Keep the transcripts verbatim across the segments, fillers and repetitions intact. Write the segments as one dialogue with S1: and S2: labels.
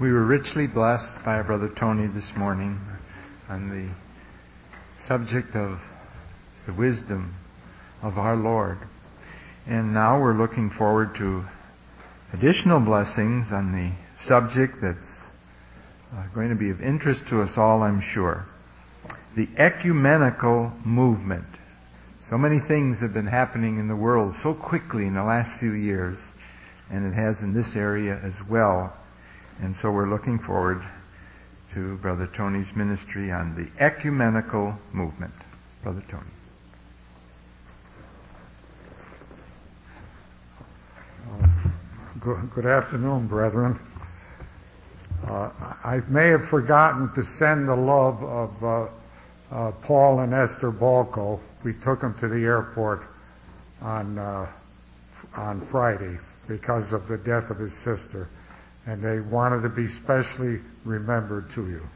S1: We were richly blessed by our Brother Tony this morning on the subject of the wisdom of our Lord. And now we're looking forward to additional blessings on the subject that's uh, going to be of interest to us all, I'm sure. The ecumenical movement. So many things have been happening in the world so quickly in the last few years, and it has in this area as well. And so we're looking forward to Brother Tony's ministry on the ecumenical movement. Brother Tony.
S2: Good, good afternoon, brethren. Uh, I may have forgotten to send the love of uh, uh, Paul and Esther Balco. We took them to the airport on uh, on Friday because of the death of his sister, and they wanted to be specially remembered to you.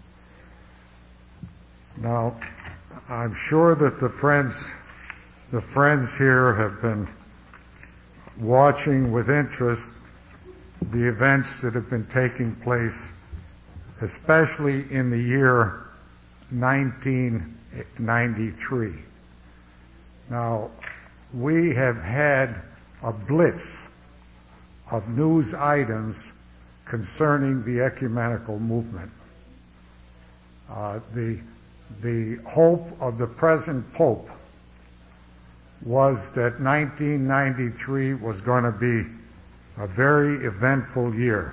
S2: Now, I'm sure that the friends, the friends here have been watching with interest the events that have been taking place, especially in the year nineteen ninety-three. Now, we have had a blitz of news items concerning the ecumenical movement. Uh, the, the hope of the present Pope was that nineteen ninety-three was going to be a very eventful year.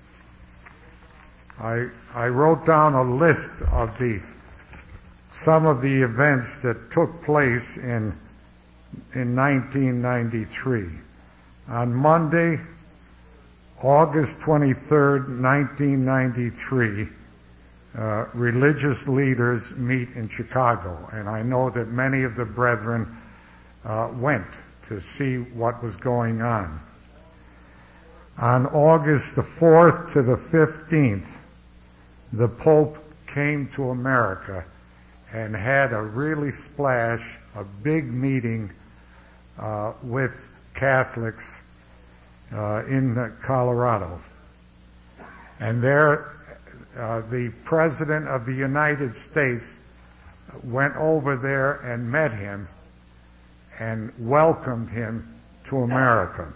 S2: I, I wrote down a list of the some of the events that took place in in nineteen ninety-three. On Monday, August twenty-third, nineteen ninety-three, uh, religious leaders meet in Chicago, and I know that many of the brethren uh, went to see what was going on. On August the fourth to the fifteenth, the Pope came to America and had a really splash, a big meeting uh, with Catholics uh, in Colorado. And there, uh, the President of the United States went over there and met him and welcomed him to America.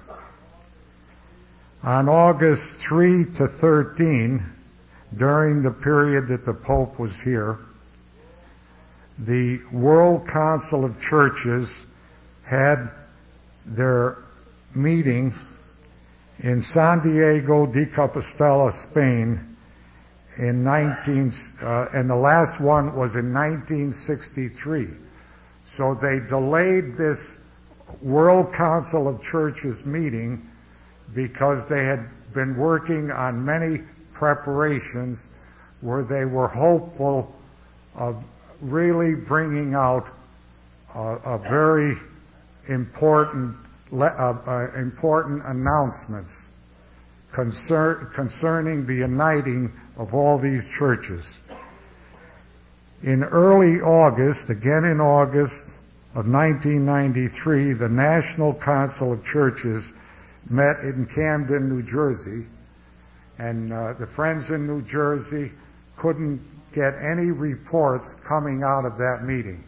S2: On August third to thirteenth, during the period that the Pope was here, the World Council of Churches had their meeting in San Diego de Compostela, Spain, in nineteen, uh, and the last one was in nineteen sixty-three. So they delayed this World Council of Churches meeting because they had been working on many preparations where they were hopeful of really bringing out a, a very important uh, uh, important announcements concern, concerning the uniting of all these churches. In early August, again in August of nineteen ninety-three, the National Council of Churches met in Camden, New Jersey, and uh, the friends in New Jersey couldn't get any reports coming out of that meeting.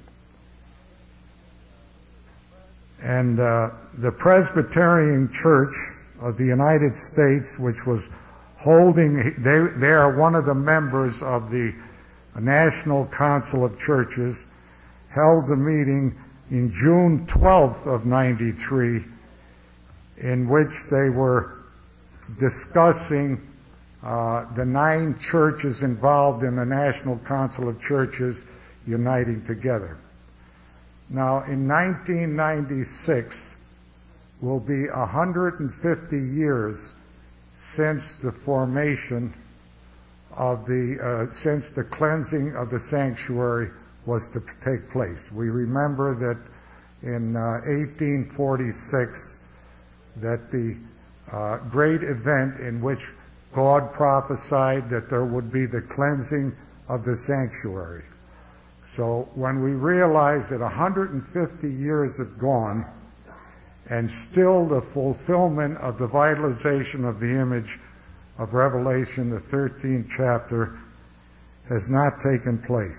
S2: And uh, the Presbyterian Church of the United States, which was holding, they, they are one of the members of the National Council of Churches, held the meeting in June twelfth of ninety-three, in which they were discussing uh, the nine churches involved in the National Council of Churches uniting together. Now, in nineteen ninety-six will be one hundred fifty years since the formation of the, uh, since the cleansing of the sanctuary was to take place. We remember that in uh, eighteen forty-six, that the uh, great event in which God prophesied that there would be the cleansing of the sanctuary. So when we realize that one hundred fifty years have gone and still the fulfillment of the vitalization of the image of Revelation, the thirteenth chapter, has not taken place.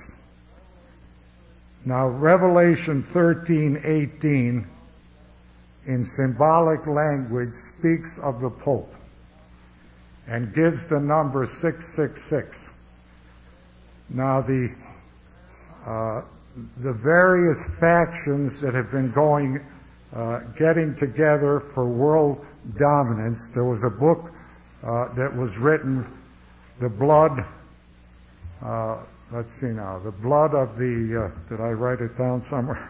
S2: Now, Revelation thirteen eighteen, in symbolic language, speaks of the Pope and gives the number six six six. Now, the uh, the various factions that have been going, uh, getting together for world dominance. There was a book uh, that was written, The Blood, uh, let's see now, The Blood of the, uh, did I write it down somewhere?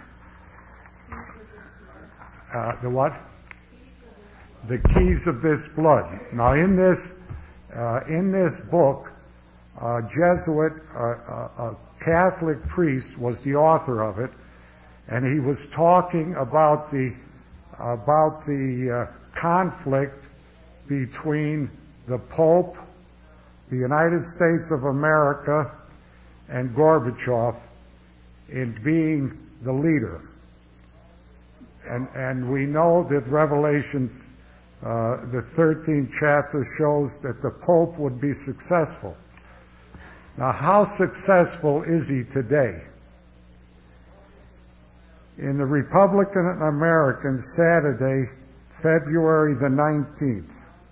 S2: Uh, the what? The Keys of This Blood. Now, in this, uh, in this book, a Jesuit, uh, a, a Catholic priest was the author of it, and he was talking about the about the uh, conflict between the Pope, the United States of America, and Gorbachev in being the leader. And and we know that Revelation, uh, the thirteenth chapter, shows that the Pope would be successful. Now, how successful is he today? In the Republican and American, Saturday, February the nineteenth,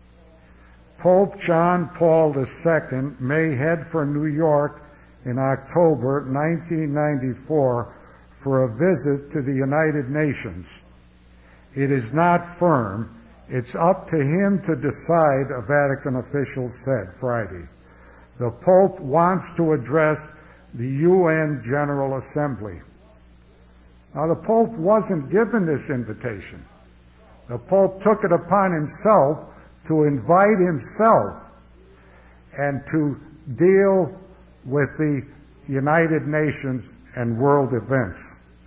S2: Pope John Paul the Second may head for New York in October nineteen ninety-four for a visit to the United Nations. It is not firm. It's up to him to decide, a Vatican official said Friday. The Pope wants to address the U N General Assembly. Now, the Pope wasn't given this invitation. The Pope took it upon himself to invite himself and to deal with the United Nations and world events.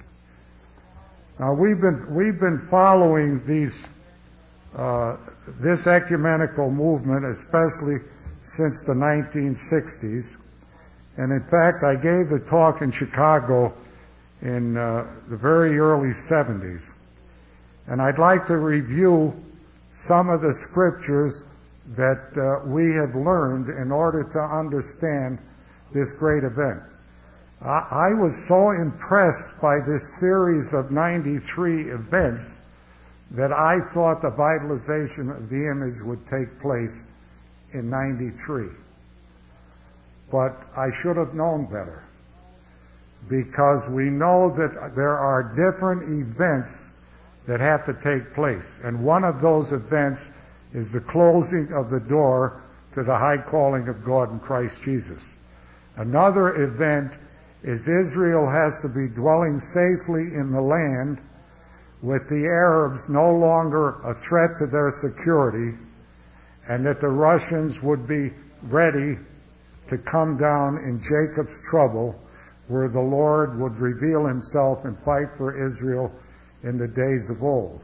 S2: Now, we've been, we've been following these, uh, this ecumenical movement, especially since the nineteen sixties. And in fact, I gave the talk in Chicago in uh, the very early seventies. And I'd like to review some of the scriptures that uh, we have learned in order to understand this great event. I, I was so impressed by this series of ninety-three events that I thought the vitalization of the image would take place in ninety-three. But I should have known better, because we know that there are different events that have to take place. And one of those events is the closing of the door to the high calling of God in Christ Jesus. Another event is Israel has to be dwelling safely in the land, with the Arabs no longer a threat to their security, and that the Russians would be ready to come down in Jacob's trouble, where the Lord would reveal himself and fight for Israel in the days of old.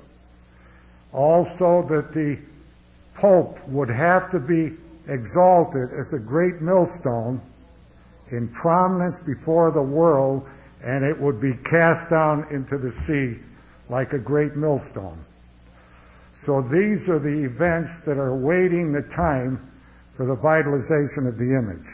S2: Also, that the Pope would have to be exalted as a great millstone in prominence before the world, and it would be cast down into the sea like a great millstone. So these are the events that are waiting the time for the vitalization of the image.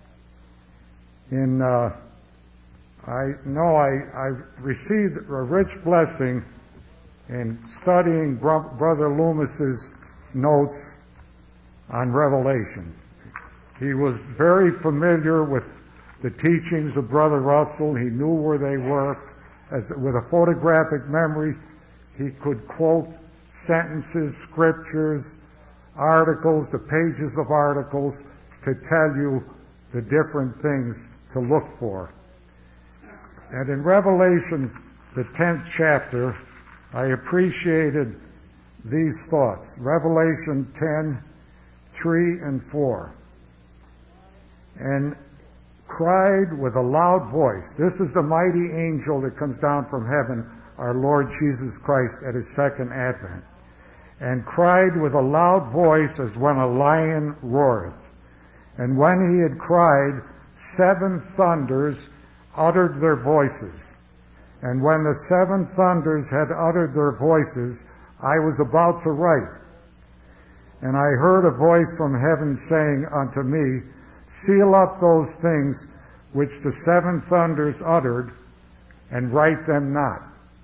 S2: In, uh, I know I, I received a rich blessing in studying Bro- Brother Loomis's notes on Revelation. He was very familiar with the teachings of Brother Russell. He knew where they were. As with a photographic memory, he could quote sentences, scriptures, articles, the pages of articles, to tell you the different things to look for. And in Revelation, the tenth chapter, I appreciated these thoughts. Revelation ten, three and four. And cried with a loud voice. This is the mighty angel that comes down from heaven, our Lord Jesus Christ, at his second advent. And cried with a loud voice as when a lion roareth. And when he had cried, seven thunders uttered their voices. And when the seven thunders had uttered their voices, I was about to write. And I heard a voice from heaven saying unto me, seal up those things which the seven thunders uttered, and write them not.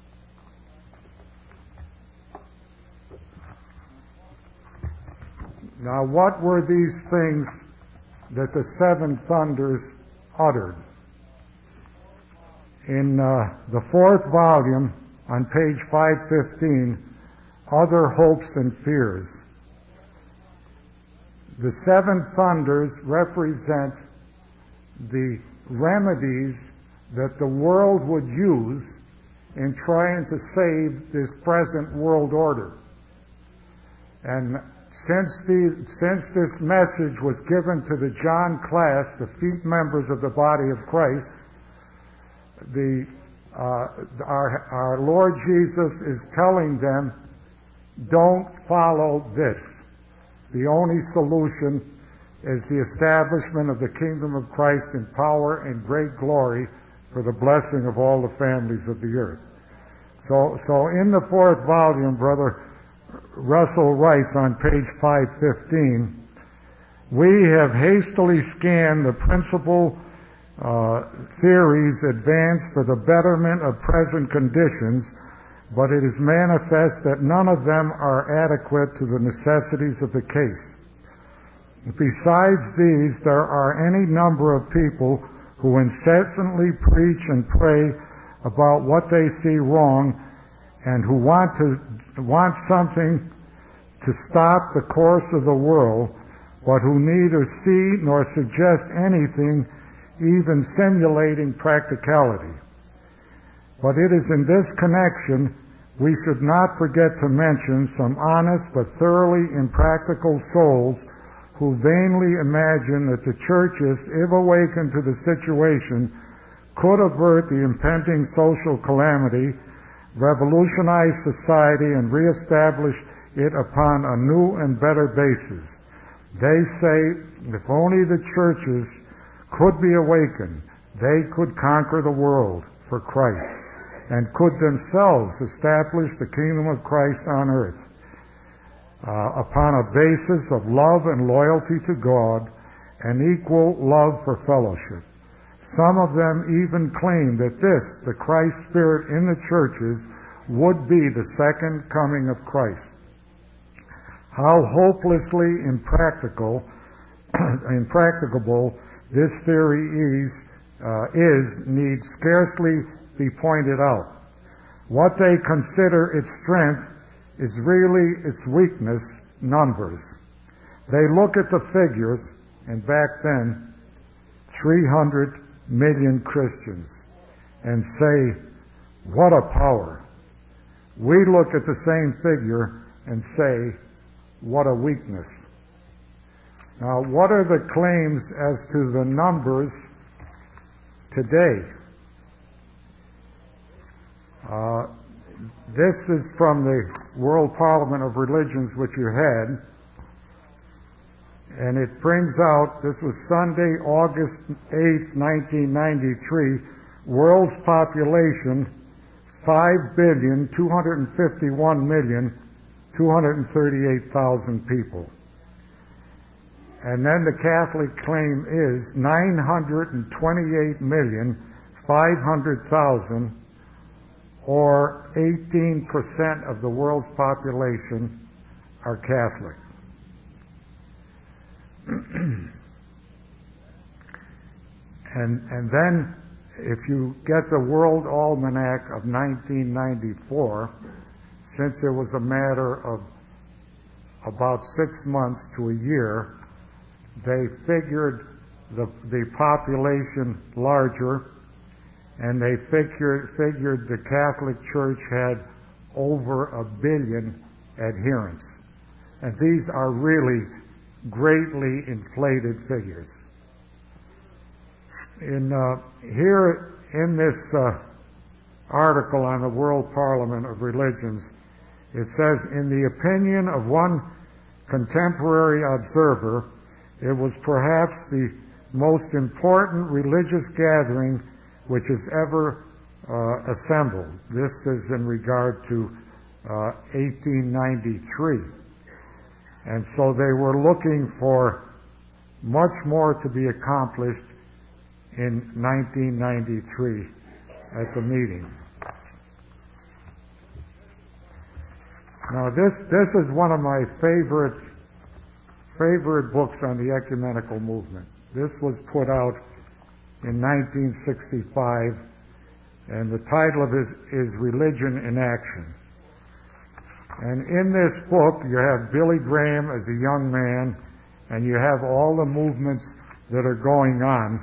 S2: Now, what were these things that the seven thunders uttered? In uh, the fourth volume, on page five fifteen, Other Hopes and Fears. The seven thunders represent the remedies that the world would use in trying to save this present world order. And since, the, since this message was given to the John class, the feet members of the body of Christ, the, uh, our, our Lord Jesus is telling them, don't follow this. The only solution is the establishment of the kingdom of Christ in power and great glory for the blessing of all the families of the earth. So, so in the fourth volume, Brother Russell writes on page five fifteen, we have hastily scanned the principal uh, theories advanced for the betterment of present conditions, but it is manifest that none of them are adequate to the necessities of the case. Besides these, there are any number of people who incessantly preach and pray about what they see wrong and who want to want something to stop the course of the world, but who neither see nor suggest anything, even simulating practicality. But it is in this connection we should not forget to mention some honest but thoroughly impractical souls who vainly imagine that the churches, if awakened to the situation, could avert the impending social calamity, revolutionize society, and reestablish it upon a new and better basis. They say if only the churches could be awakened, they could conquer the world for Christ and could themselves establish the kingdom of Christ on earth uh, upon a basis of love and loyalty to God and equal love for fellowship. Some of them even claim that this, the Christ Spirit in the churches, would be the second coming of Christ. How hopelessly impractical, impracticable this theory is, uh, is needs scarcely be pointed out. What they consider its strength is really its weakness, numbers. They look at the figures, and back then, three hundred million Christians, and say, what a power. We look at the same figure and say, what a weakness. Now, what are the claims as to the numbers today? Uh, this is from the World Parliament of Religions, which you had, and it brings out, this was Sunday, August eighth, nineteen ninety-three, world's population, five billion, two hundred fifty-one million, two hundred thirty-eight thousand people. And then the Catholic claim is nine hundred twenty-eight million, five hundred thousand, or eighteen percent of the world's population are Catholic. and and then if you get the World Almanac of nineteen ninety-four, since it was a matter of about six months to a year, they figured the, the population larger, and they figured, figured the Catholic Church had over a billion adherents. And these are really greatly inflated figures. In uh, here in this uh, article on the World Parliament of Religions, it says, in the opinion of one contemporary observer, it was perhaps the most important religious gathering which has ever uh, assembled. This is in regard to uh, eighteen ninety-three. And so they were looking for much more to be accomplished in nineteen ninety-three at the meeting. Now this, this is one of my favorite, favorite books on the ecumenical movement. This was put out in nineteen sixty-five, and the title of it is, is Religion in Action. And in this book, you have Billy Graham as a young man, and you have all the movements that are going on.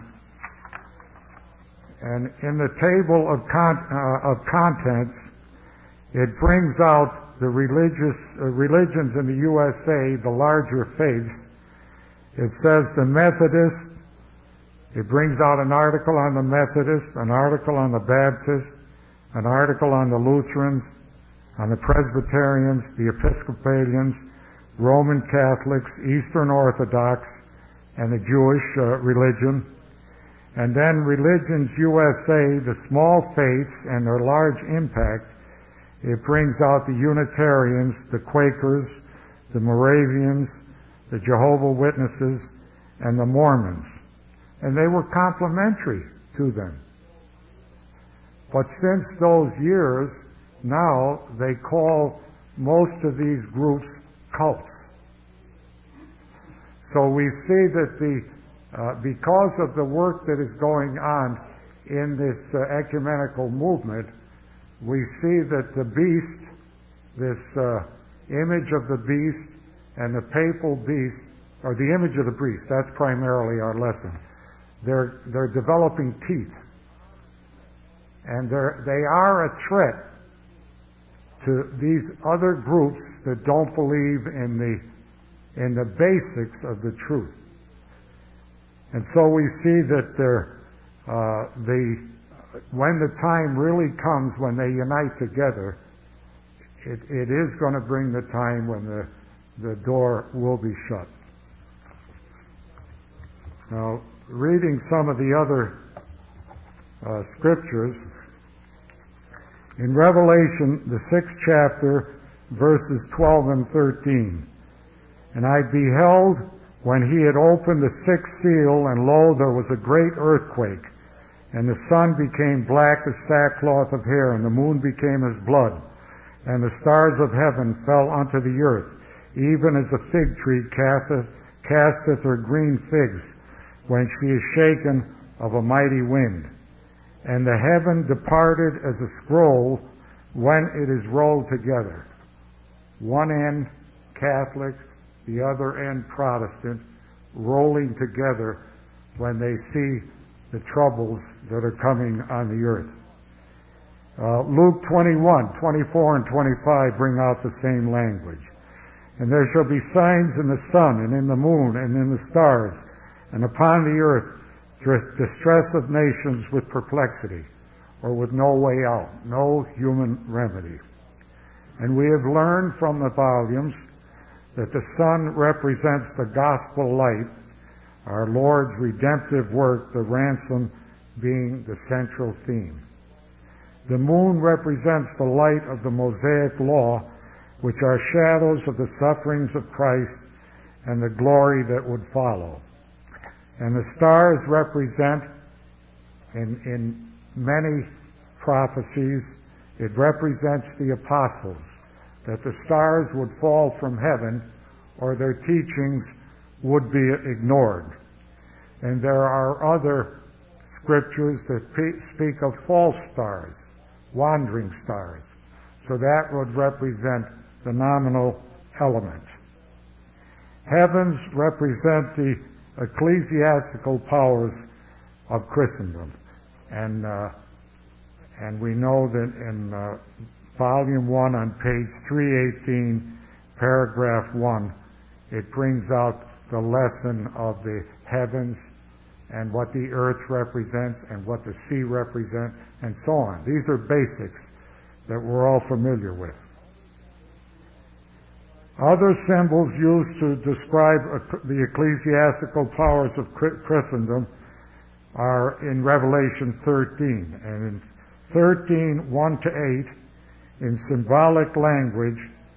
S2: And in the table of, con- uh, of contents, it brings out the religious uh, religions in the U S A, the larger faiths. It says the Methodists. It brings out an article on the Methodists, an article on the Baptists, an article on the Lutherans, on the Presbyterians, the Episcopalians, Roman Catholics, Eastern Orthodox, and the Jewish uh, religion. And then Religions U S A, the small faiths and their large impact. It brings out the Unitarians, the Quakers, the Moravians, the Jehovah's Witnesses, and the Mormons. And they were complementary to them. But since those years, now they call most of these groups cults. So we see that the uh, because of the work that is going on in this uh, ecumenical movement, we see that the beast, this uh, image of the beast and the papal beast, or the image of the beast, that's primarily our lesson. They're, they're developing teeth. And they're, they are a threat to these other groups that don't believe in the, in the basics of the truth. And so we see that they're, uh, the, when the time really comes when they unite together, it, it is going to bring the time when the, the door will be shut. Now, reading some of the other uh, scriptures, in Revelation, the sixth chapter, verses twelve and thirteen, and I beheld when he had opened the sixth seal, and lo, there was a great earthquake, and the sun became black as sackcloth of hair, and the moon became as blood, and the stars of heaven fell unto the earth, even as a fig tree casteth, casteth her green figs, when she is shaken of a mighty wind. And the heaven departed as a scroll when it is rolled together. One end Catholic, the other end Protestant, rolling together when they see the troubles that are coming on the earth. Uh, Luke twenty-one, twenty-four and twenty-five bring out the same language. And there shall be signs in the sun and in the moon and in the stars, and upon the earth distress of nations with perplexity, or with no way out, no human remedy. And we have learned from the volumes that the sun represents the gospel light, our Lord's redemptive work, the ransom being the central theme. The moon represents the light of the Mosaic law, which are shadows of the sufferings of Christ and the glory that would follow. And the stars represent, in, in many prophecies, it represents the apostles, that the stars would fall from heaven or their teachings would be ignored. And there are other scriptures that speak of false stars, wandering stars. So that would represent the nominal element. Heavens represent the ecclesiastical powers of Christendom. And uh, and we know that in uh, volume one on page three eighteen, paragraph one, it brings out the lesson of the heavens and what the earth represents and what the sea represents and so on. These are basics that we're all familiar with. Other symbols used to describe the ecclesiastical powers of Christendom are in Revelation thirteen. And in thirteen, one to eight, in symbolic language,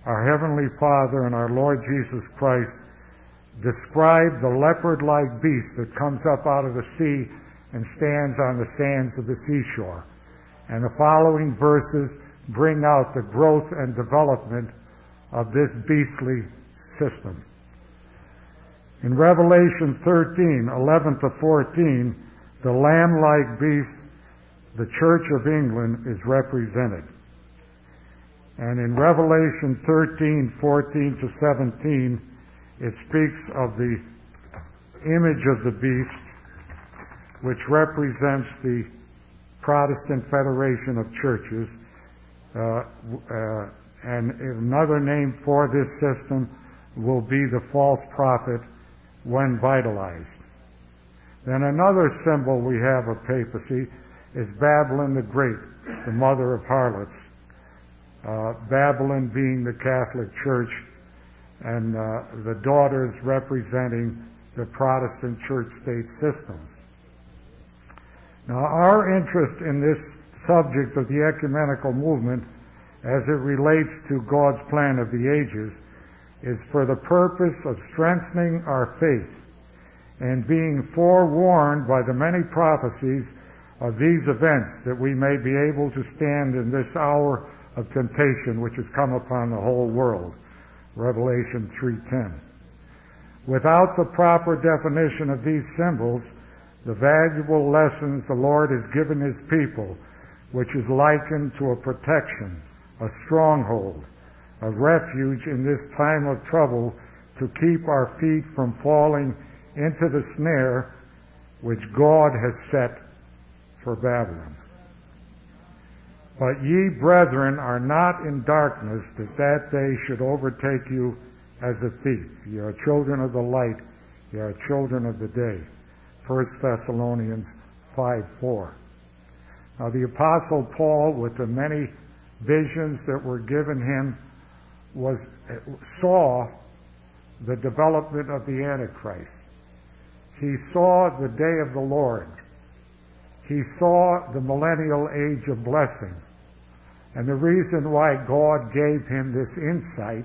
S2: our Heavenly Father and our Lord Jesus Christ describe the leopard-like beast that comes up out of the sea and stands on the sands of the seashore. And the following verses bring out the growth and development of this beastly system. In Revelation thirteen, eleven to fourteen, the lamb-like beast, the Church of England, is represented. And in Revelation thirteen, fourteen to seventeen, it speaks of the image of the beast, which represents the Protestant Federation of Churches. Uh, uh, and another name for this system will be the false prophet when vitalized. Then another symbol we have of papacy is Babylon the Great, the mother of harlots. Uh, Babylon being the Catholic Church, and uh, the daughters representing the Protestant church-state systems. Now, our interest in this subject of the ecumenical movement, as it relates to God's plan of the ages, is for the purpose of strengthening our faith and being forewarned by the many prophecies of these events, that we may be able to stand in this hour of temptation which has come upon the whole world. Revelation three ten. Without the proper definition of these symbols, the valuable lessons the Lord has given His people, which is likened to a protection, a stronghold, a refuge in this time of trouble to keep our feet from falling into the snare which God has set for Babylon. But ye, brethren, are not in darkness, that that day should overtake you as a thief. Ye are children of the light. Ye are children of the day. First Thessalonians five four. Now the Apostle Paul, with the many visions that were given him, was saw the development of the Antichrist. He saw the day of the Lord. He saw the millennial age of blessing. And the reason why God gave him this insight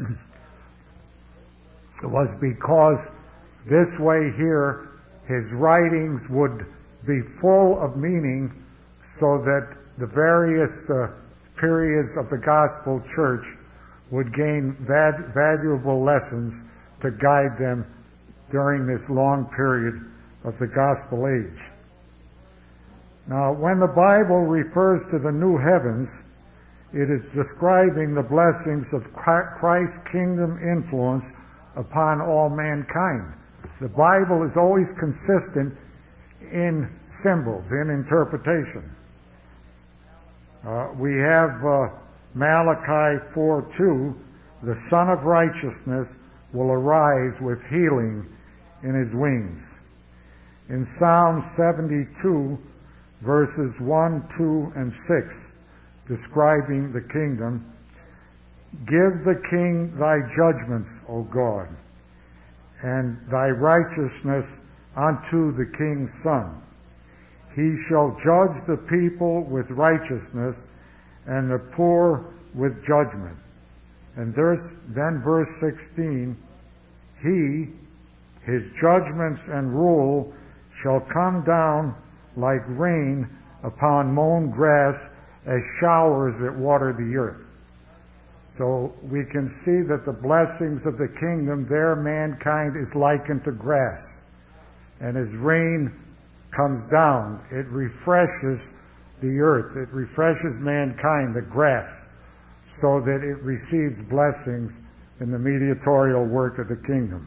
S2: was because this way here his writings would be full of meaning, so that the various uh, periods of the gospel church would gain vad- valuable lessons to guide them during this long period of the gospel age. Now, when the Bible refers to the new heavens, it is describing the blessings of Christ's kingdom influence upon all mankind. The Bible is always consistent in symbols, in interpretation. Uh, we have uh, Malachi four two, the Son of Righteousness will arise with healing in his wings. In Psalm seventy-two, verses one, two, and six, describing the kingdom, give the king thy judgments, O God, and thy righteousness unto the king's son. He shall judge the people with righteousness, and the poor with judgment. And there's, then verse sixteen, he, his judgments and rule shall come down like rain upon mown grass, as showers that water the earth. So we can see that the blessings of the kingdom, there mankind is likened to grass. And as rain comes down, it refreshes the earth. It refreshes mankind, the grass, so that it receives blessings in the mediatorial work of the kingdom.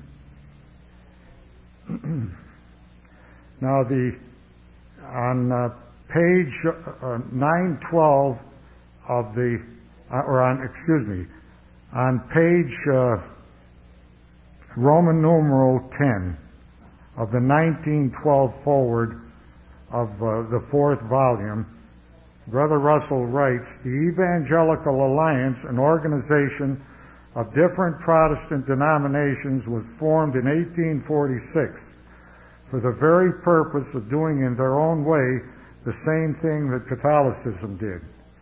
S2: Now, the on uh, page uh, nine twelve of the, uh, or on, excuse me, on page uh, Roman numeral ten of the nineteen twelve forward of uh, the fourth volume, Brother Russell writes, the Evangelical Alliance, an organization of different Protestant denominations, was formed in eighteen forty-six for the very purpose of doing in their own way the same thing that Catholicism did,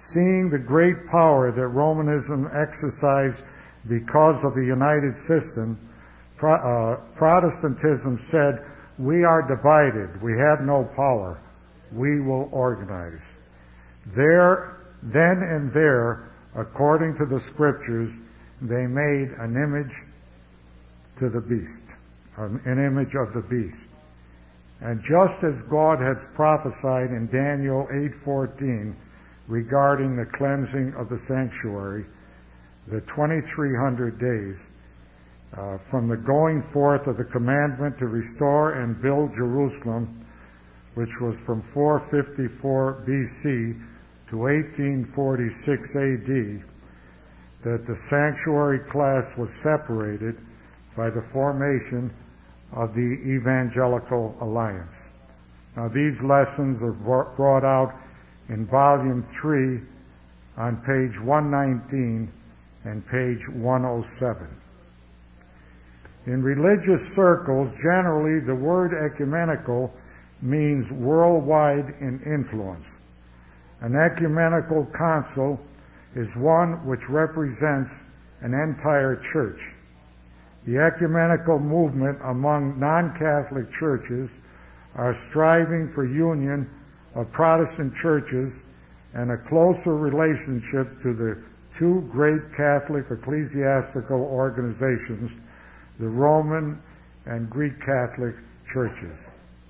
S2: seeing the great power that Romanism exercised because of the united system, Pro, uh, Protestantism said, we are divided, we have no power, we will organize. There, then and there, according to the scriptures, they made an image to the beast, an image of the beast. And just as God has prophesied in Daniel eight fourteen regarding the cleansing of the sanctuary, the twenty-three hundred days, uh, from the going forth of the commandment to restore and build Jerusalem, which was from four fifty-four B C to eighteen forty-six A D, that the sanctuary class was separated by the formation of the Evangelical Alliance. Now these lessons are brought out in volume three on page one nineteen and page one oh seven. In religious circles, generally the word ecumenical means worldwide in influence. An ecumenical council is one which represents an entire church. The ecumenical movement among non-Catholic churches are striving for union of Protestant churches and a closer relationship to the two great Catholic ecclesiastical organizations, the Roman and Greek Catholic churches.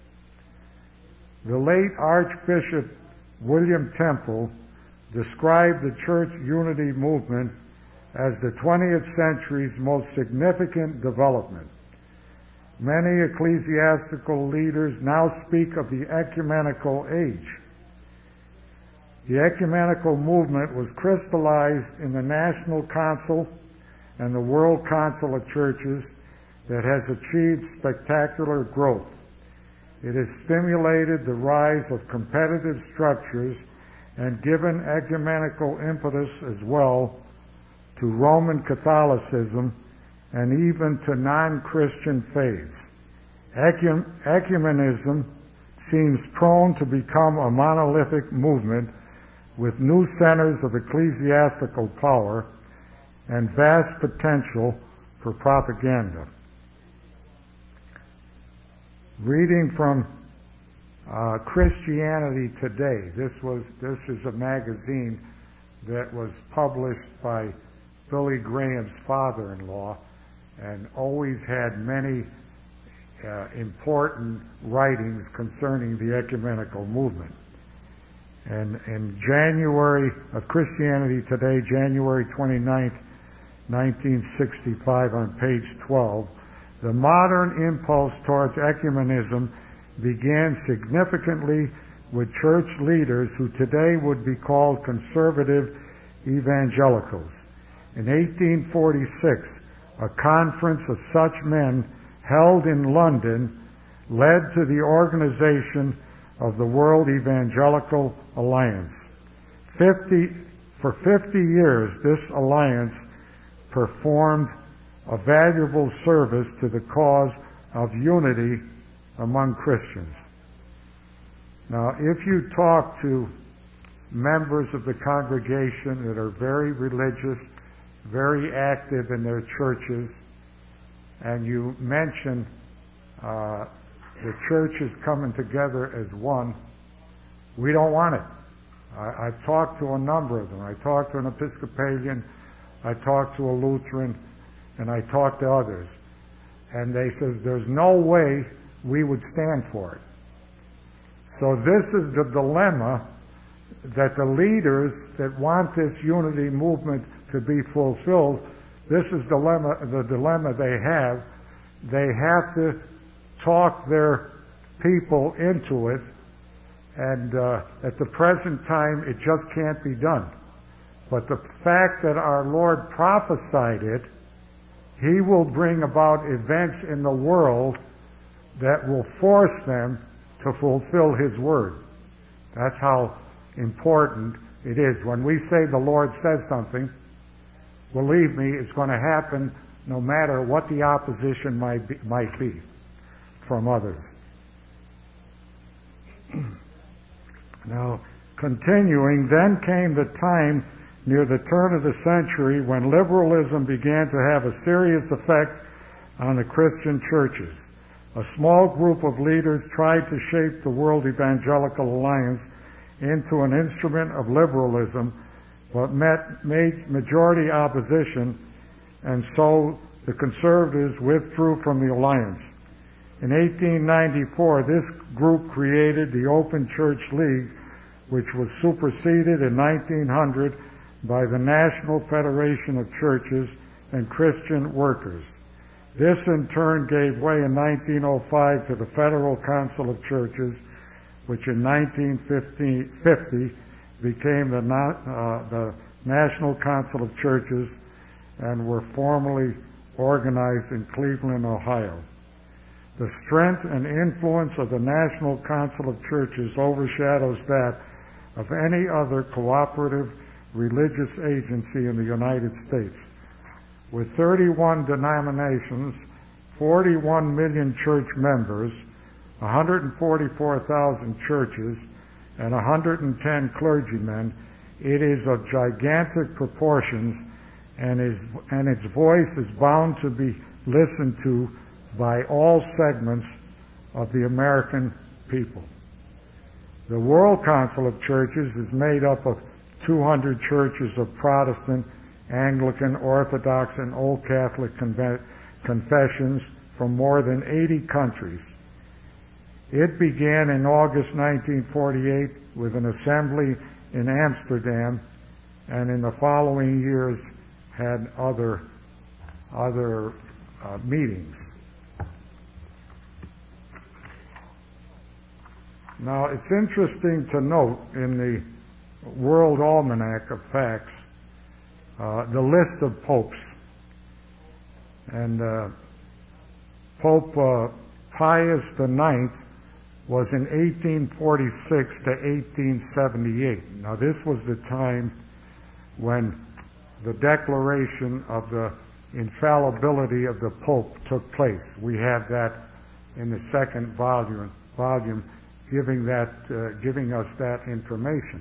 S2: The late Archbishop William Temple described the church unity movement as the twentieth century's most significant development. Many ecclesiastical leaders now speak of the ecumenical age. The ecumenical movement was crystallized in the National Council and the World Council of Churches that has achieved spectacular growth. It has stimulated the rise of competitive structures and given ecumenical impetus as well to Roman Catholicism and even to non-Christian faiths. Ecum- ecumenism seems prone to become a monolithic movement with new centers of ecclesiastical power and vast potential for propaganda. Reading from uh, Christianity Today. This was this is a magazine that was published by Billy Graham's father-in-law, and always had many uh, important writings concerning the ecumenical movement. And in January of Christianity Today, January twenty-ninth, nineteen sixty-five, on page twelve, the modern impulse towards ecumenism began significantly with church leaders who today would be called conservative evangelicals. In eighteen forty-six, a conference of such men held in London led to the organization of the World Evangelical Alliance. Fifty, for fifty years, this alliance performed a valuable service to the cause of unity among Christians. Now, if you talk to members of the congregation that are very religious, very active in their churches, and you mention uh, the churches coming together as one, we don't want it. I, I've talked to a number of them. I talked to an Episcopalian, I talked to a Lutheran, and I talked to others. And they says there's no way we would stand for it. So this is the dilemma that the leaders that want this unity movement to be fulfilled, this is dilemma, the dilemma they have. They have to talk their people into it, and uh, at the present time it just can't be done. But the fact that our Lord prophesied it, He will bring about events in the world that will force them to fulfill His word. That's how important it is. When we say the Lord says something, believe me, it's going to happen no matter what the opposition might be, might be from others. Now, Continuing, then came the time near the turn of the century when liberalism began to have a serious effect on the Christian churches. A small group of leaders tried to shape the World Evangelical Alliance into an instrument of liberalism, but met majority opposition, and so the conservatives withdrew from the alliance. In eighteen ninety-four, this group created the Open Church League, which was superseded in nineteen hundred by the National Federation of Churches and Christian Workers. This in turn gave way in nineteen oh five to the Federal Council of Churches, which in nineteen fifty became the, uh, the National Council of Churches and were formally organized in Cleveland, Ohio. The strength and influence of the National Council of Churches overshadows that of any other cooperative religious agency in the United States. With thirty-one denominations, forty-one million church members, one hundred forty-four thousand churches, and one hundred ten clergymen, it is of gigantic proportions, and, is, and its voice is bound to be listened to by all segments of the American people. The World Council of Churches is made up of two hundred churches of Protestant, Anglican, Orthodox, and Old Catholic confessions from more than eighty countries. It began in August nineteen forty-eight with an assembly in Amsterdam, and in the following years had other, other uh, meetings. Now, it's interesting to note in the World Almanac of Facts uh, the list of popes. And uh, Pope uh, Pius the Ninth was in eighteen forty-six to eighteen seventy-eight. Now, this was the time when the declaration of the infallibility of the Pope took place. We have that in the second volume, volume giving that, uh, giving us that information.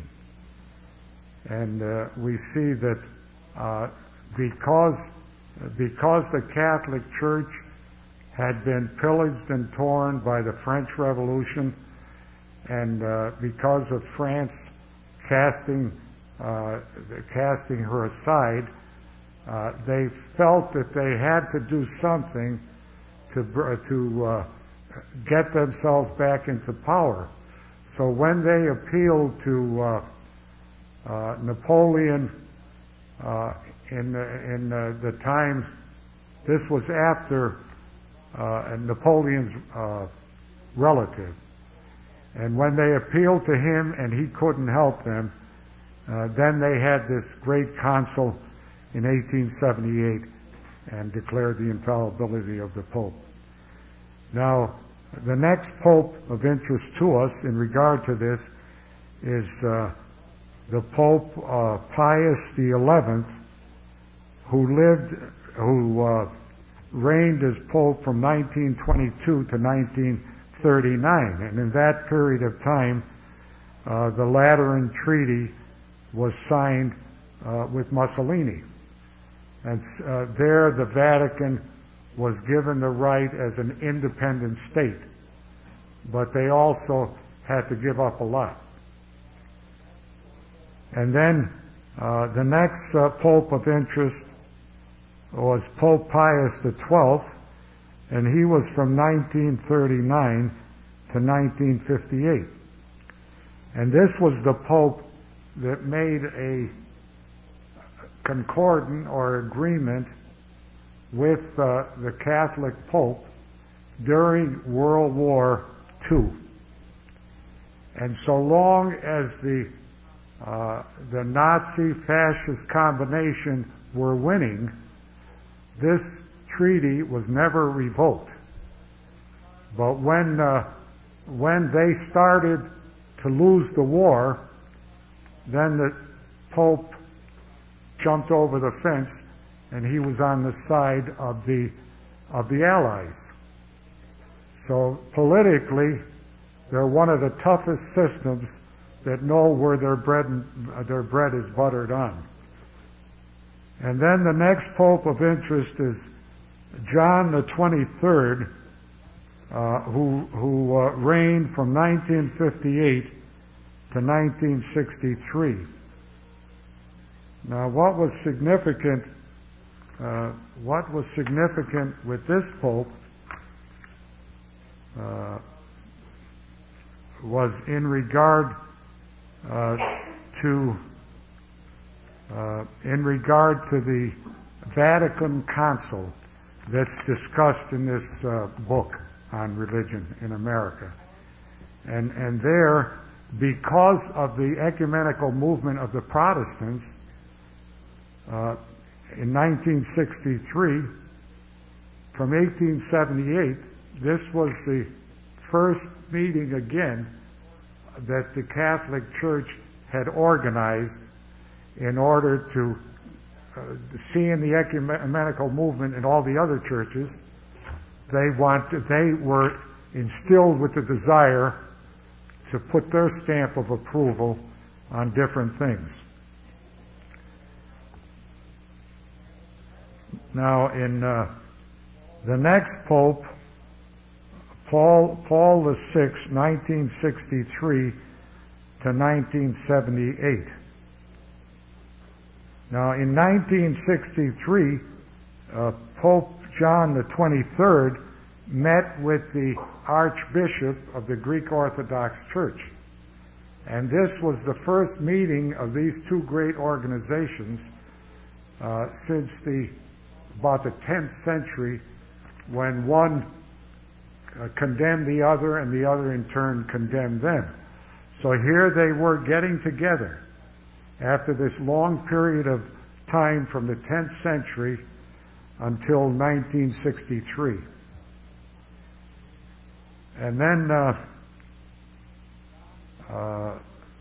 S2: And uh, we see that uh, because, because the Catholic Church had been pillaged and torn by the French Revolution, and uh, because of France casting, uh, casting her aside, uh, they felt that they had to do something to, to uh, get themselves back into power. So when they appealed to uh, uh, Napoleon uh, in, in uh, the time, this was after uh, Napoleon's uh, relative, and when they appealed to him and he couldn't help them, uh, then they had this great council in eighteen seventy-eight and declared the infallibility of the Pope. Now, the next Pope of interest to us in regard to this is uh, the Pope uh, Pius the Eleventh, who lived, who uh, reigned as Pope from nineteen twenty-two to nineteen thirty-nine. And in that period of time, uh, the Lateran Treaty was signed uh, with Mussolini. And uh, there the Vatican was given the right as an independent state, but they also had to give up a lot. And then uh, the next uh, Pope of interest was Pope Pius the Twelfth, and he was from nineteen thirty-nine to nineteen fifty-eight. And this was the Pope that made a concordant or agreement with uh, the Catholic Pope during World War Two. And so long as the uh, the Nazi-fascist combination were winning, this treaty was never revoked. But when uh, when they started to lose the war, then the Pope jumped over the fence, and he was on the side of the of the Allies. So politically, they're one of the toughest systems that know where their bread, and, uh, their bread is buttered on. And then the next pope of interest is John the twenty-third, uh, who, who uh, reigned from nineteen fifty-eight to nineteen sixty-three. Now, what was significant, uh, what was significant with this pope uh, was in regard uh, to uh, in regard to the Vatican Council that's discussed in this uh, book on religion in America, and and there, because of the ecumenical movement of the Protestants. Uh, in nineteen sixty-three, from eighteen seventy-eight, this was the first meeting again that the Catholic Church had organized in order to, uh, seeing the ecumenical movement in all the other churches, they wanted, they were instilled with the desire to put their stamp of approval on different things. Now, in uh, the next pope, Paul Paul the Sixth, nineteen sixty-three to nineteen seventy-eight. Now, in nineteen sixty-three, uh, Pope John the twenty-third met with the Archbishop of the Greek Orthodox Church, and this was the first meeting of these two great organizations uh, since the about the tenth century, when one uh, condemned the other and the other in turn condemned them. So here they were getting together after this long period of time from the tenth century until nineteen sixty-three. And then uh, uh,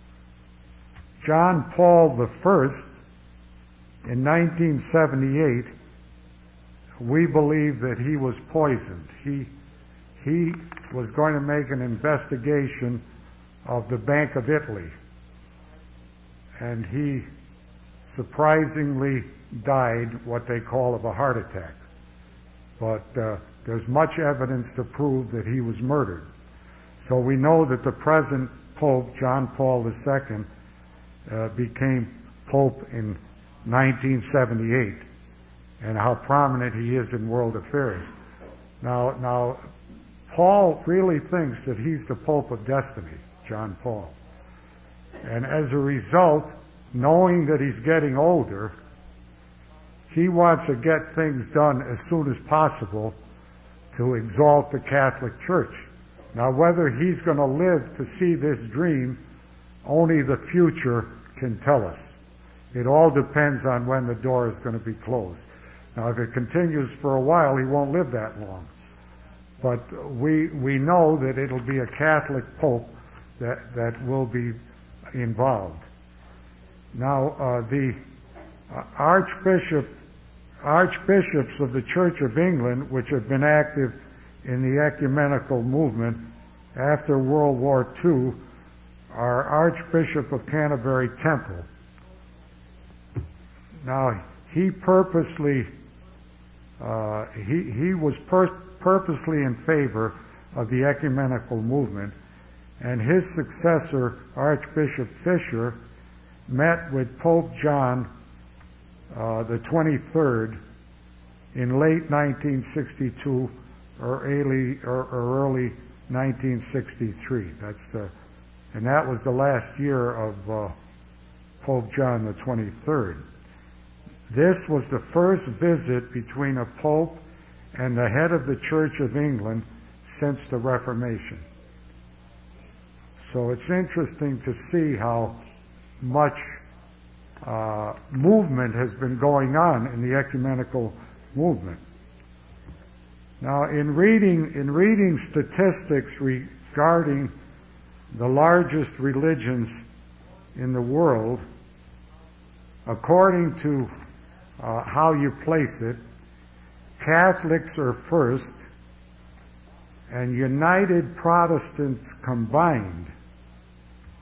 S2: John Paul the First, in nineteen seventy-eight, we believe that he was poisoned. He, he was going to make an investigation of the Bank of Italy. And he surprisingly died what they call of a heart attack. But uh, there's much evidence to prove that he was murdered. So we know that the present Pope, John Paul the Second, uh, became Pope in nineteen seventy-eight. And how prominent he is in world affairs. Now, now, Paul really thinks that he's the Pope of destiny, John Paul. And as a result, knowing that he's getting older, he wants to get things done as soon as possible to exalt the Catholic Church. Now, whether he's going to live to see this dream, only the future can tell us. It all depends on when the door is going to be closed. Now, if it continues for a while, he won't live that long. But we we know that it'll be a Catholic Pope that, that will be involved. Now, uh, the uh, Archbishop, Archbishops of the Church of England, which have been active in the ecumenical movement after World War Two, are Archbishop of Canterbury Temple. Now, he purposely Uh, he, he was per- purposely in favor of the ecumenical movement, and his successor, Archbishop Fisher, met with Pope John uh, the twenty-third in late nineteen sixty-two or early, or, or early nineteen sixty-three. That's uh, and that was the last year of uh, Pope John the twenty-third. This was the first visit between a pope and the head of the Church of England since the Reformation. So it's interesting to see how much uh, movement has been going on in the ecumenical movement. Now, in reading in reading statistics regarding the largest religions in the world, according to uh, how you place it, Catholics are first, and United Protestants combined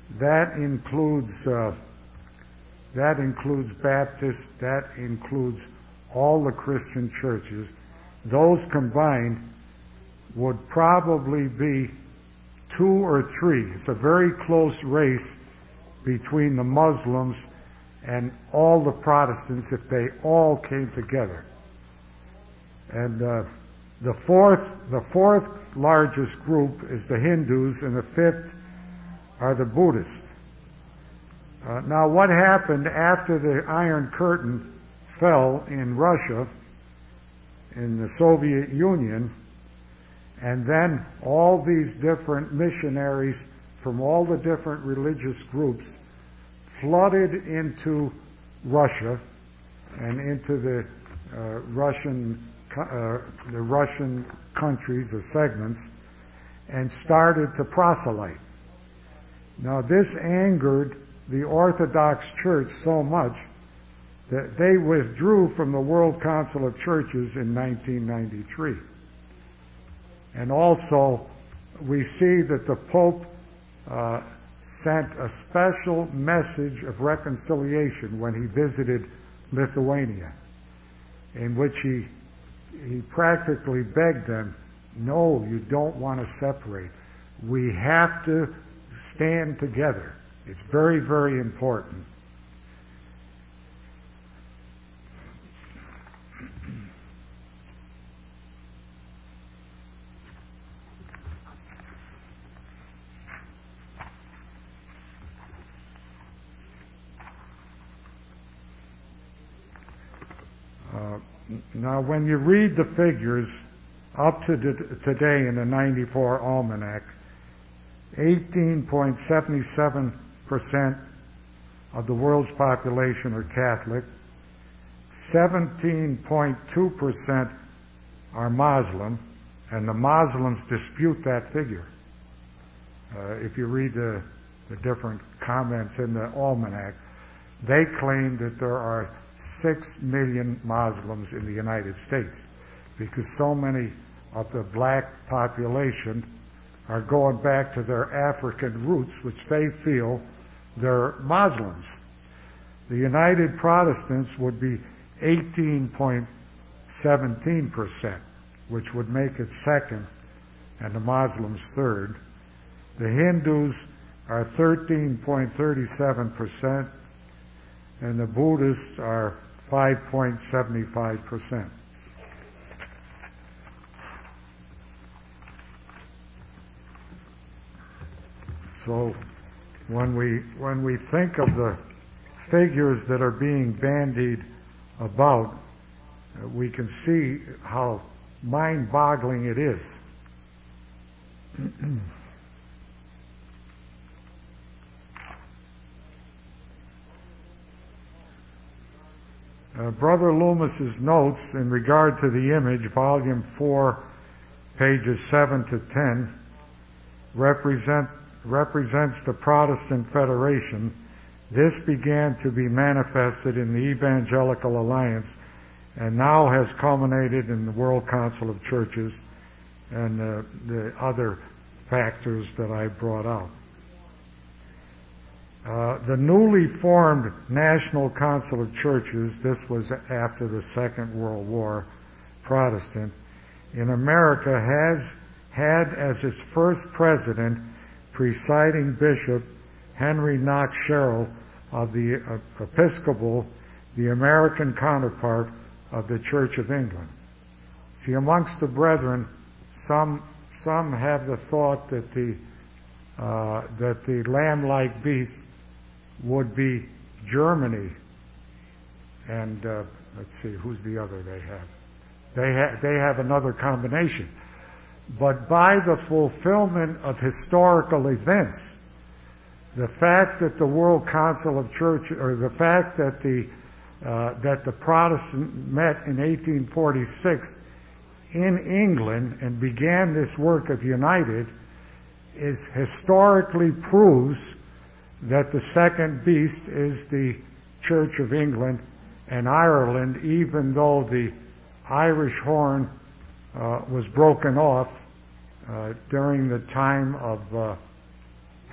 S2: that includes uh, that includes Baptists, that includes all the Christian churches. Those combined would probably be two or three. It's a very close race between the Muslims and all the Protestants if they all came together. And uh, the fourth, the fourth largest group is the Hindus, and the fifth are the Buddhists. Uh, now, what happened after the Iron Curtain fell in Russia, in the Soviet Union, and then all these different missionaries from all the different religious groups flooded into Russia and into the uh, Russian uh, the Russian countries or segments, and started to proselyte. Now, this angered the Orthodox Church so much that they withdrew from the World Council of Churches in nineteen ninety-three. And also, we see that the Pope uh, sent a special message of reconciliation when he visited Lithuania, in which he he practically begged them, no, you don't want to separate. We have to stand together. It's very, very important. Uh, now, when you read the figures up to the, today in the ninety-four Almanac, eighteen point seven seven percent of the world's population are Catholic, seventeen point two percent are Muslim, and the Muslims dispute that figure. Uh, if you read the, the different comments in the Almanac, they claim that there are six million Muslims in the United States because so many of the black population are going back to their African roots, which they feel they're Muslims. The United Protestants would be eighteen point one seven percent, which would make it second, and the Muslims third. The Hindus are thirteen point three seven percent, and the Buddhists are five point seven five percent. So when we when we think of the figures that are being bandied about, uh, we can see how mind-boggling it is. Uh, Brother Loomis's notes in regard to the image, volume four, pages seven to ten, represent represents the Protestant Federation. This began to be manifested in the Evangelical Alliance and now has culminated in the World Council of Churches and uh, the other factors that I brought out. Uh, the newly formed National Council of Churches, this was after the Second World War, Protestant, in America has had as its first president presiding Bishop Henry Knox Sherrill of the uh, Episcopal, the American counterpart of the Church of England. See, amongst the brethren, some some have the thought that the uh, that the lamb-like beast would be Germany, and uh, let's see, who's the other they have? They ha- they have another combination. But by the fulfillment of historical events, the fact that the World Council of Church, or the fact that the uh, that the Protestant met in eighteen forty-six in England and began this work of united, is historically proves that the second beast is the Church of England and Ireland, even though the Irish horn uh, was broken off uh, during the time of uh,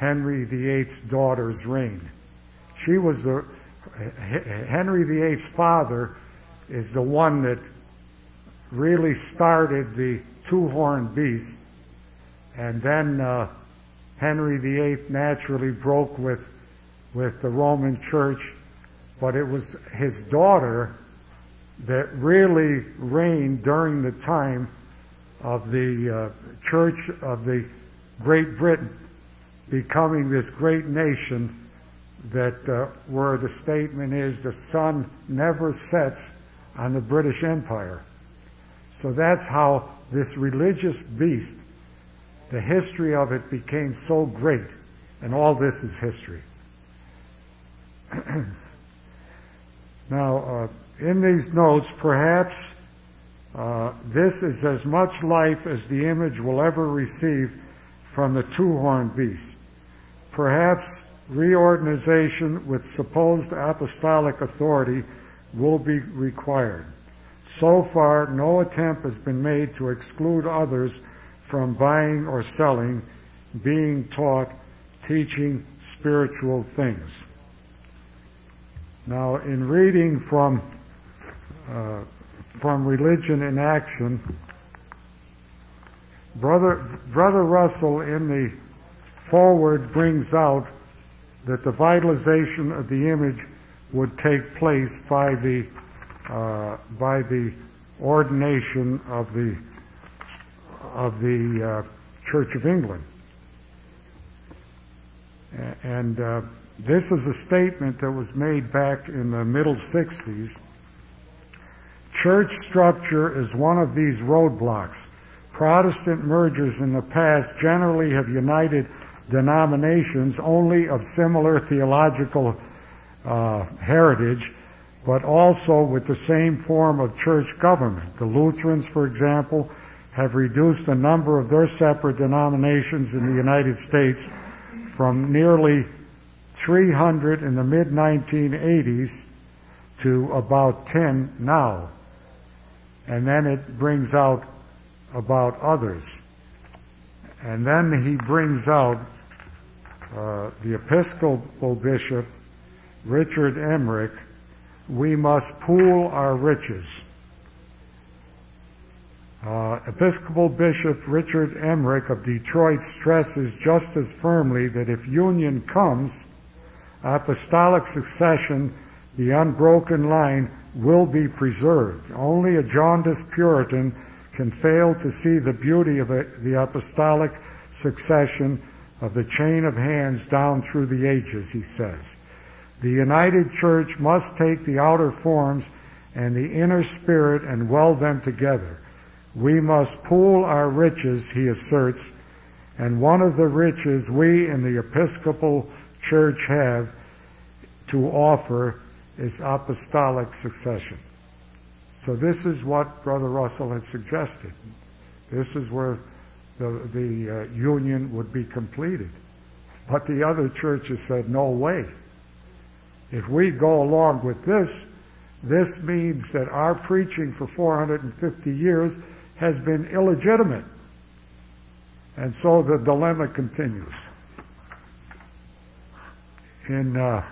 S2: Henry the Eighth's daughter's reign. She was the, Henry the Eighth's father is the one that really started the two-horned beast, and then uh, Henry the Eighth naturally broke with, with the Roman Church, but it was his daughter that really reigned during the time of the uh, Church of the Great Britain becoming this great nation that uh, where the statement is the sun never sets on the British Empire. So that's how this religious beast, the history of it became so great, and all this is history. Now, uh, in these notes, perhaps uh, this is as much life as the image will ever receive from the two-horned beast. Perhaps reorganization with supposed apostolic authority will be required. So far, no attempt has been made to exclude others from buying or selling, being taught, teaching spiritual things. Now, in reading from uh, from Religion in Action, Brother Brother Russell in the foreword brings out that the vitalization of the image would take place by the uh, by the ordination of the of the uh, Church of England, and uh, this is a statement that was made back in the middle sixties. Church structure is one of these roadblocks. Protestant mergers in the past generally have united denominations only of similar theological uh, heritage, but also with the same form of church government. The Lutherans, for example, have reduced the number of their separate denominations in the United States from nearly three hundred in the mid nineteen eighties to about ten now. And then it brings out about others. And then he brings out uh, the Episcopal Bishop, Richard Emmerich, we must pool our riches. Uh, Episcopal Bishop Richard Emmerich of Detroit stresses just as firmly that if union comes, apostolic succession, the unbroken line, will be preserved. Only a jaundiced Puritan can fail to see the beauty of a, the apostolic succession of the chain of hands down through the ages, he says. The united church must take the outer forms and the inner spirit and weld them together. We must pool our riches, he asserts, and one of the riches we in the Episcopal Church have to offer is apostolic succession. So this is what Brother Russell had suggested. This is where the, the uh, union would be completed. But the other churches said, no way. If we go along with this, this means that our preaching for four hundred fifty years has been illegitimate. And so the dilemma continues. In uh,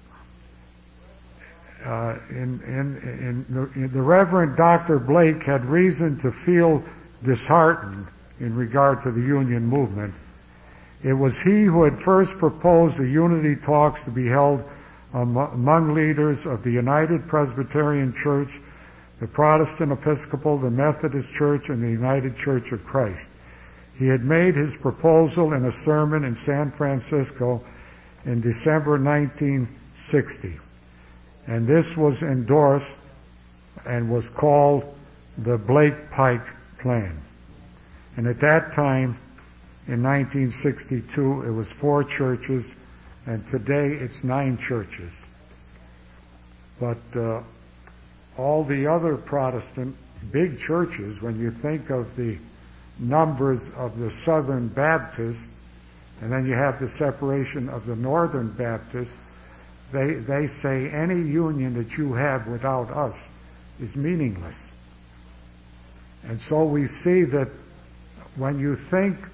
S2: Uh, in, in, in, the, in the Reverend Doctor Blake had reason to feel disheartened in regard to the Union movement. It was he who had first proposed the unity talks to be held um, among leaders of the United Presbyterian Church, the Protestant Episcopal, the Methodist Church, and the United Church of Christ. He had made his proposal in a sermon in San Francisco in December nineteen sixty. And this was endorsed and was called the Blake-Pike Plan. And at that time, in nineteen sixty-two, it was four churches, and today it's nine churches. But uh, all the other Protestant big churches, when you think of the numbers of the Southern Baptists, and then you have the separation of the Northern Baptists, They, they say any union that you have without us is meaningless. And so we see that when you think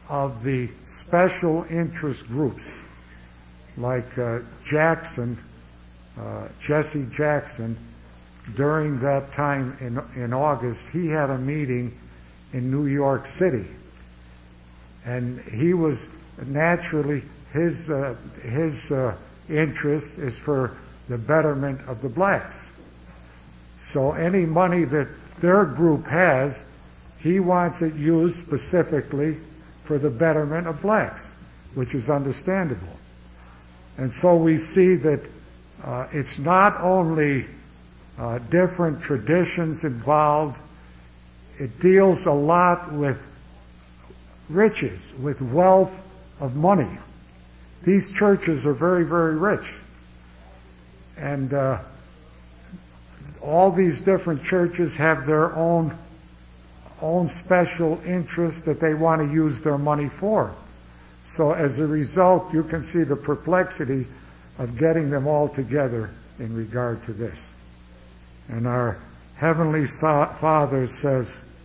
S2: of the special interest groups, like uh, Jackson, uh, Jesse Jackson, during that time in, in August, he had a meeting in New York City. And he was naturally, his, uh, his uh, interest is for the betterment of the blacks. So any money that their group has, he wants it used specifically for the betterment of blacks, which is understandable. And so we see that uh, it's not only uh, different traditions involved, it deals a lot with riches, with wealth of money. These churches are very, very rich. And uh, all these different churches have their own own special interest that they want to use their money for. So as a result, you can see the perplexity of getting them all together in regard to this. And our Heavenly Father says,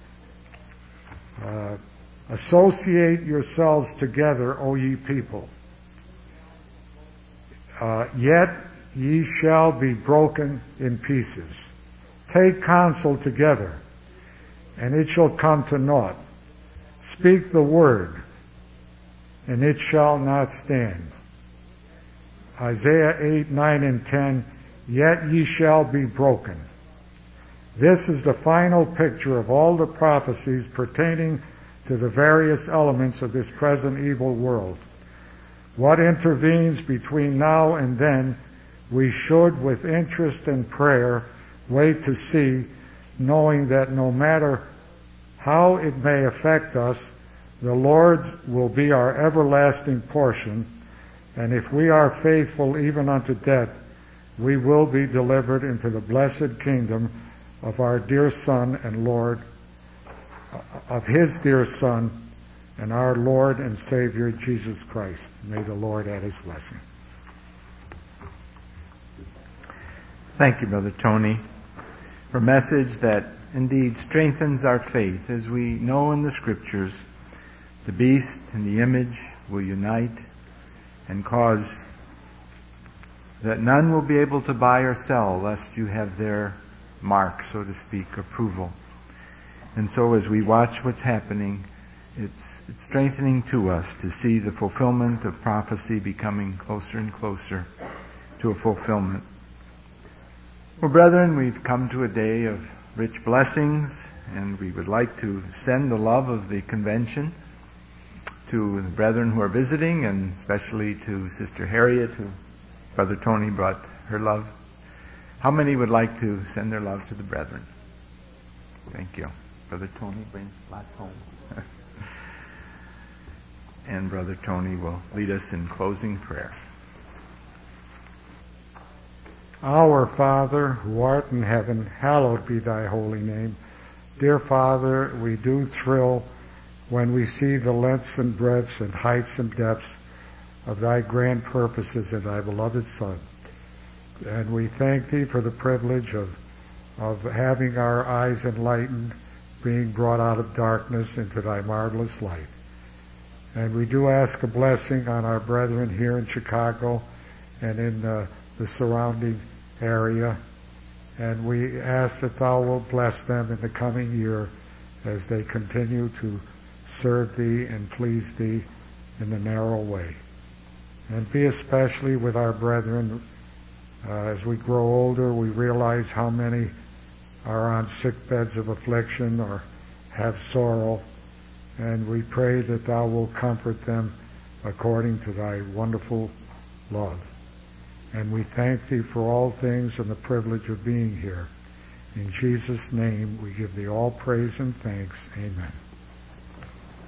S2: uh, associate yourselves together, O ye people. Uh, yet ye shall be broken in pieces. Take counsel together, and it shall come to naught. Speak the word, and it shall not stand. Isaiah eight, nine, and ten, yet ye shall be broken. This is the final picture of all the prophecies pertaining to the various elements of this present evil world. What intervenes between now and then, we should, with interest and prayer, wait to see, knowing that no matter how it may affect us, the Lord's will be our everlasting portion, and if we are faithful even unto death, we will be delivered into the blessed kingdom of our dear Son and Lord, of His dear Son, and our Lord and Savior, Jesus Christ. May the Lord add His blessing.
S1: Thank you, Brother Tony, for a message that indeed strengthens our faith. As we know in the Scriptures, the beast and the image will unite and cause that none will be able to buy or sell lest you have their mark, so to speak, approval. And so as we watch what's happening, it's, it's strengthening to us to see the fulfillment of prophecy becoming closer and closer to a fulfillment. Well, brethren, we've come to a day of rich blessings, and we would like to send the love of the convention to the brethren who are visiting, and especially to Sister Harriet, who Brother Tony brought her love. How many would like to send their love to the brethren? Thank you. Brother Tony brings lots home. And Brother Tony will lead us in closing prayer.
S2: Our Father, who art in heaven, hallowed be thy holy name. Dear Father, we do thrill when we see the lengths and breadths and heights and depths of thy grand purposes in thy beloved Son. And we thank thee for the privilege of, of having our eyes enlightened, being brought out of darkness into thy marvelous light. And we do ask a blessing on our brethren here in Chicago and in uh, the surrounding area. And we ask that thou wilt bless them in the coming year as they continue to serve thee and please thee in the narrow way. And be especially with our brethren. Uh, as we grow older, we realize how many are on sick beds of affliction or have sorrow. And we pray that thou wilt comfort them according to thy wonderful love. And we thank thee for all things and the privilege of being here. In Jesus' name we give thee all praise and thanks. Amen.